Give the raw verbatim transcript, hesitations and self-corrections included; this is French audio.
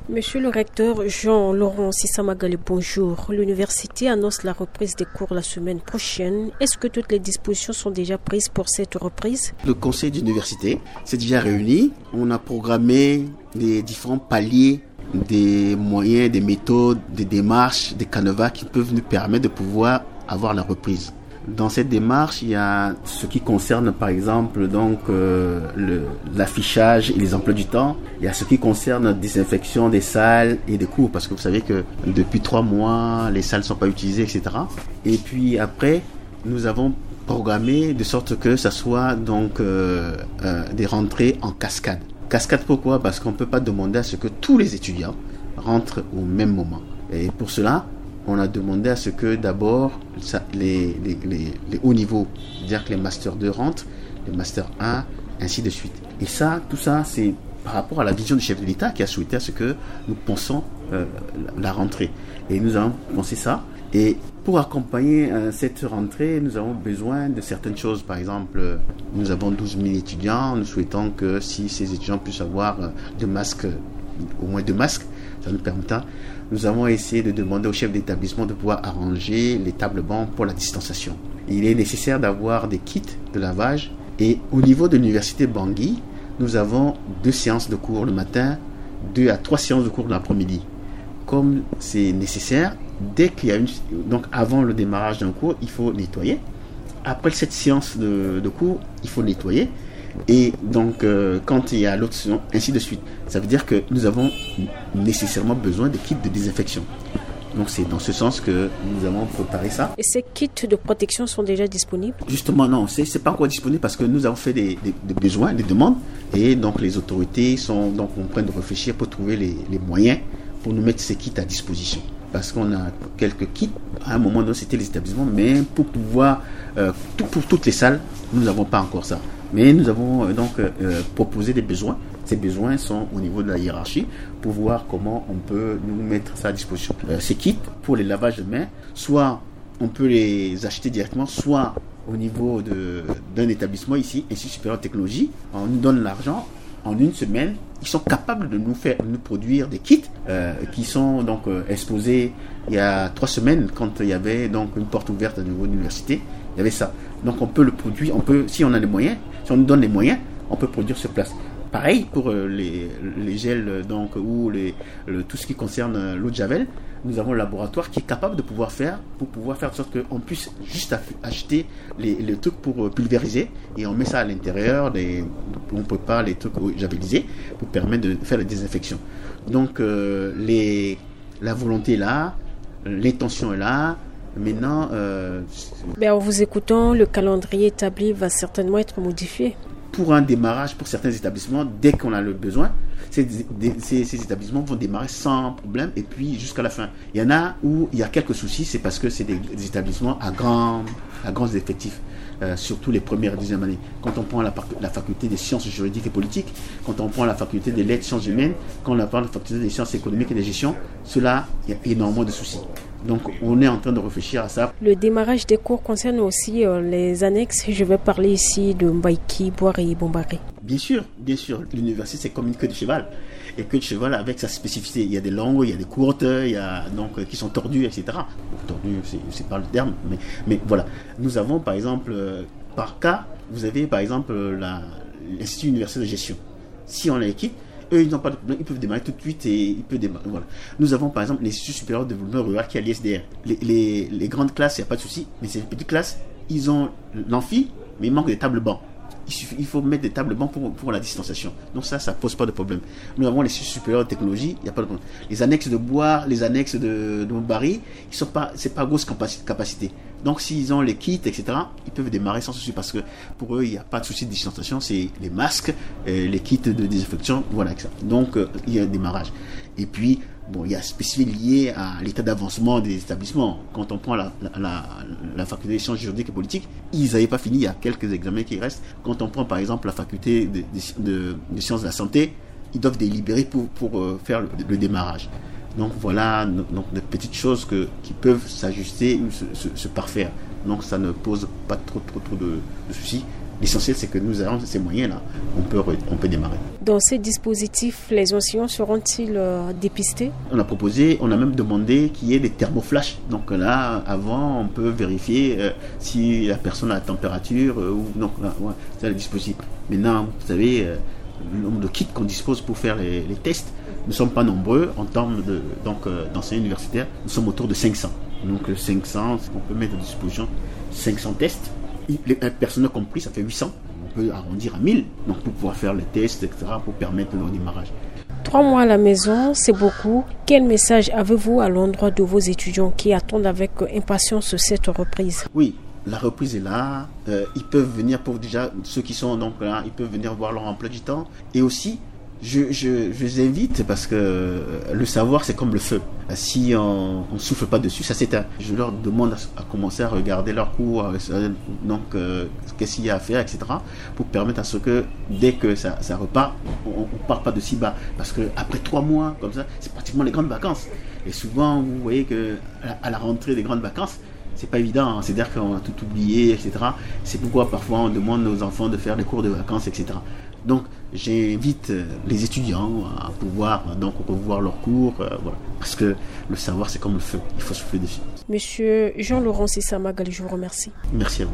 Monsieur le recteur Jean-Laurent Sissamagali, bonjour. L'université annonce la reprise des cours la semaine prochaine. Est-ce que toutes les dispositions sont déjà prises pour cette reprise? Le conseil d'université s'est déjà réuni. On a programmé les différents paliers des moyens, des méthodes, des démarches, des canevas qui peuvent nous permettre de pouvoir avoir la reprise. Dans cette démarche, il y a ce qui concerne par exemple donc euh, le, l'affichage et les emplois du temps. Il y a ce qui concerne la désinfection des salles et des cours, parce que vous savez que depuis trois mois, les salles ne sont pas utilisées, et cetera. Et puis après, nous avons programmé de sorte que ça soit donc euh, euh, des rentrées en cascade. Cascade pourquoi? Parce qu'on ne peut pas demander à ce que tous les étudiants rentrent au même moment. Et pour cela, on a demandé à ce que d'abord ça, les, les, les, les hauts niveaux, c'est-à-dire que les Master deux rentrent, les Master un, ainsi de suite. Et ça, tout ça, c'est par rapport à la vision du chef de l'État qui a souhaité à ce que nous pensons euh, la rentrée. Et nous avons pensé ça. Et pour accompagner euh, cette rentrée, nous avons besoin de certaines choses. Par exemple, euh, nous avons douze mille étudiants. Nous souhaitons que si ces étudiants puissent avoir euh, deux masques, euh, au moins deux masques, ça nous permettra. Nous avons essayé de demander au chef d'établissement de pouvoir arranger les tables bancs pour la distanciation. Il est nécessaire d'avoir des kits de lavage. Et au niveau de l'université Bangui, nous avons deux séances de cours le matin, deux à trois séances de cours l'après-midi. Comme c'est nécessaire, dès qu'il y a une, donc avant le démarrage d'un cours, il faut nettoyer. Après cette séance de, de cours, il faut nettoyer. Et donc, euh, quand il y a l'autre séance, ainsi de suite. Ça veut dire que nous avons nécessairement besoin de kits de désinfection. Donc, c'est dans ce sens que nous avons préparé ça. Et ces kits de protection sont déjà disponibles? Justement, non, c'est, c'est pas encore disponible parce que nous avons fait des, des, des besoins, des demandes. Et donc, les autorités sont donc en train de réfléchir pour trouver les, les moyens pour nous mettre ces kits à disposition. Parce qu'on a quelques kits, à un moment donné c'était les établissements, mais pour pouvoir, euh, tout, pour toutes les salles, nous n'avons pas encore ça. Mais nous avons euh, donc euh, proposé des besoins. Ces besoins sont au niveau de la hiérarchie pour voir comment on peut nous mettre ça à disposition. Euh, ces kits pour les lavages de mains, soit on peut les acheter directement, soit au niveau de, d'un établissement ici, Institut supérieur de technologie, on nous donne l'argent. En une semaine, ils sont capables de nous faire, de nous produire des kits euh, qui sont donc euh, exposés il y a trois semaines quand il y avait donc une porte ouverte au niveau de l'université. Il y avait ça. Donc on peut le produire, on peut, si on a les moyens, si on nous donne les moyens, on peut produire sur place. Pareil pour euh, les, les gels donc ou les, le, tout ce qui concerne l'eau de javel. Nous avons un laboratoire qui est capable de pouvoir faire, pour pouvoir faire de sorte qu'on puisse juste acheter les, les trucs pour pulvériser et on met ça à l'intérieur, des, on prépare les trucs javelisés pour permettre de faire la désinfection. Donc euh, les, la volonté est là, l'intention est là. Maintenant, euh, ben en vous écoutant, le calendrier établi va certainement être modifié. Pour un démarrage, pour certains établissements, dès qu'on a le besoin, ces, ces, ces établissements vont démarrer sans problème et puis jusqu'à la fin. Il y en a où il y a quelques soucis, c'est parce que c'est des, des établissements à, grand, à grands effectifs, euh, surtout les premières et deuxième années. Quand on prend la, la faculté des sciences juridiques et politiques, quand on prend la faculté des lettres, sciences humaines, quand on prend la faculté des sciences économiques et de gestion, cela, il y a énormément de soucis. Donc, on est en train de réfléchir à ça. Le démarrage des cours concerne aussi euh, les annexes. Je vais parler ici de Mbaïki, Boiré et Bombaré. Bien sûr, bien sûr. L'université, c'est comme une queue de cheval. Et queue de cheval avec sa spécificité. Il y a des longues, il y a des courtes, il y a donc qui sont tordues, et cetera. Tordues, c'est, c'est pas le terme, mais, mais voilà. Nous avons, par exemple, euh, par cas, vous avez, par exemple, la, l'Institut universitaire de gestion. Si on a l'équipe, eux, ils n'ont pas de problème, ils peuvent démarrer tout de suite et ils peuvent démarrer. Voilà. Nous avons par exemple l'Institut supérieur de développement rural qui est à l'I S D R. Les, les, les grandes classes, il n'y a pas de souci, mais ces petites classes, ils ont l'amphi, mais il manque des tables bancs. Il, suffit, il faut mettre des tables bancs pour, pour la distanciation. Donc ça, ça ne pose pas de problème. Nous avons l'Institut supérieur de technologie, il n'y a pas de problème. Les annexes de bois, les annexes de, de Mbari, ce n'est pas, pas grosse capacité. Donc s'ils ont les kits, et cetera, ils peuvent démarrer sans souci parce que pour eux, il n'y a pas de souci de distanciation, c'est les masques, euh, les kits de désinfection, voilà. Donc euh, il y a un démarrage. Et puis, bon, il y a spécifique lié à l'état d'avancement des établissements. Quand on prend la, la, la, la faculté des sciences juridiques et politiques, ils n'avaient pas fini, il y a quelques examens qui restent. Quand on prend par exemple la faculté de, de, de, de sciences de la santé, ils doivent délibérer pour, pour euh, faire le, le démarrage. Donc voilà, donc de petites choses que, qui peuvent s'ajuster ou se, se, se parfaire. Donc ça ne pose pas trop trop trop de, de soucis. L'essentiel, c'est que nous avons ces moyens-là. On peut, on peut démarrer. Dans ces dispositifs, les enseignants seront-ils euh, dépistés? On a proposé, on a même demandé qu'il y ait des thermoflash. Donc là, avant, on peut vérifier euh, si la personne a la température euh, ou non. Là, ouais, c'est le dispositif. Maintenant, vous savez, euh, le nombre de kits qu'on dispose pour faire les, les tests, nous ne sommes pas nombreux en termes de, donc, euh, d'enseignants universitaires. Nous sommes autour de cinq cents. Donc cinq cents, on peut mettre à disposition cinq cents tests. Les personnels compris, ça fait huit cents. On peut arrondir à mille, donc pour pouvoir faire les tests, et cetera, pour permettre le démarrage. Trois mois à la maison, c'est beaucoup. Quel message avez-vous à l'endroit de vos étudiants qui attendent avec impatience cette reprise? Oui, la reprise est là. Euh, ils peuvent venir, pour déjà ceux qui sont donc là, ils peuvent venir voir leur emploi du temps. Et aussi, je, je, je les invite parce que le savoir, c'est comme le feu. Si on ne souffle pas dessus, ça s'éteint. Je leur demande à, à commencer à regarder leurs cours, donc euh, qu'est-ce qu'il y a à faire, et cetera, pour permettre à ce que dès que ça, ça repart, on ne part pas de si bas. Parce qu'après trois mois, comme ça, c'est pratiquement les grandes vacances. Et souvent, vous voyez qu'à la rentrée des grandes vacances, c'est pas évident, hein. C'est-à-dire qu'on a tout oublié, et cetera. C'est pourquoi parfois on demande aux enfants de faire des cours de vacances, et cetera. Donc j'invite les étudiants à pouvoir donc revoir leurs cours, euh, voilà. Parce que le savoir c'est comme le feu, il faut souffler dessus. Monsieur Jean-Laurent Sissa Magali, je vous remercie. Merci à vous.